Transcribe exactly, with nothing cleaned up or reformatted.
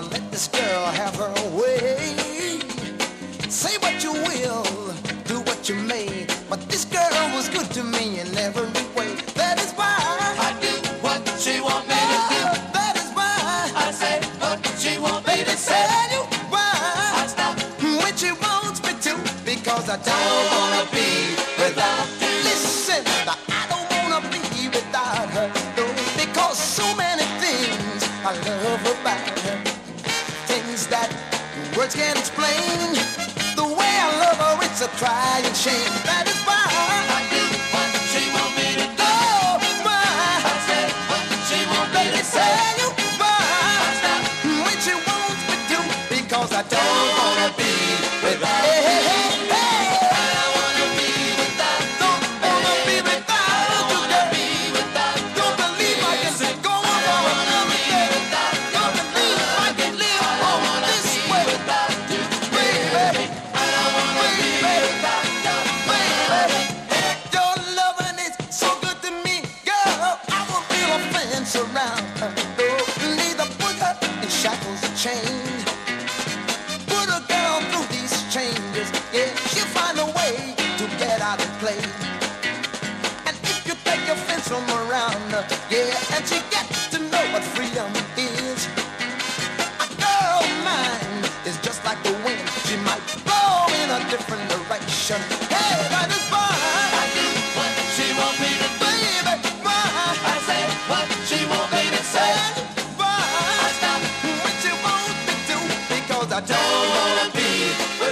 let this girl have her way. Say what you will, do what you may, but this girl was good to me in every way. That is why I do what she want me to do. That is why I say what she want me to say. tell you why I stop when she wants me to, because I don't don't wanna be without you. listen. I don't wanna be without her, no, because so many things I love about her, things that words can't explain. The way I love her, it's a crying shame. That is why I do what she want me to do. oh, why I say what she want me to say. tell you why I stop when she wants me to, because I don't don't wanna wanna be without hey, you. hey, hey, hey. I don't wanna be without you. Don't wanna be I without don't you, wanna girl. be without you. Don't believe I can Listen, go on I don't for wanna another be day. without you. Don't believe I can live I don't on wanna this be way, without you, baby. I don't wanna be without you, Baby, your loving is so good to me, girl. I will feel a fence around her. No, neither put her in shackles or chains. Put a girl through these changes, yeah, she'll find a way to get out and play. And if you take your fence from around her, yeah, and she gets to know what freedom is. A girl mine is just like the wind. She might blow in a different direction. Hey, that is why I do what she want me to do. baby, why I say what she want me to say. why I stop when she wants me to, because I don't don't wanna be